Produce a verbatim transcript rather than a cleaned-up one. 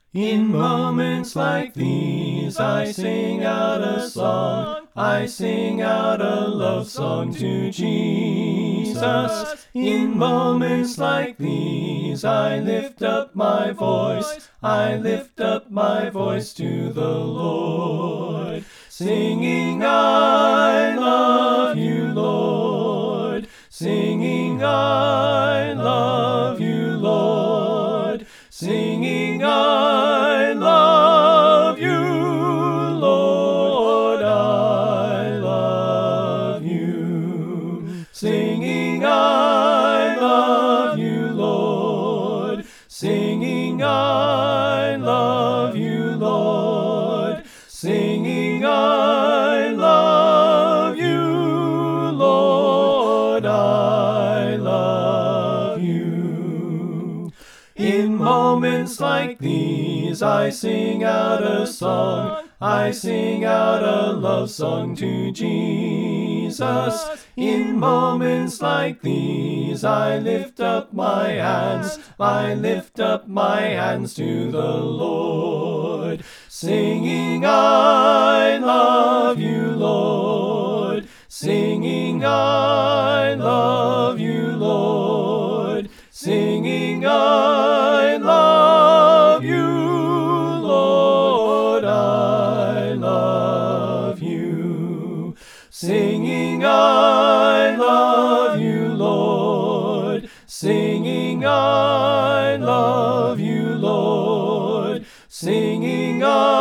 In moments like these, I sing out a song. I sing out a love song to Jesus. In moments like these, I lift up my voice. I lift up my voice to the Lord, singing, I love you, Lord. Singing, I love you, Lord. Singing, I love you, Lord, I love you. Singing, I love you, Lord. Singing, I love you, Lord. Singing, I love you, Lord, I love you. In moments like these, I sing out a song. I sing out a love song to Jesus. In moments like these, I lift up my hands. I lift up my hands to the Lord, singing, I love you, Lord. Singing, I love you, Lord. Singing, I love you, Lord, I love you. Singing, I love you, Lord. Singing, I love you, Lord. Singing, I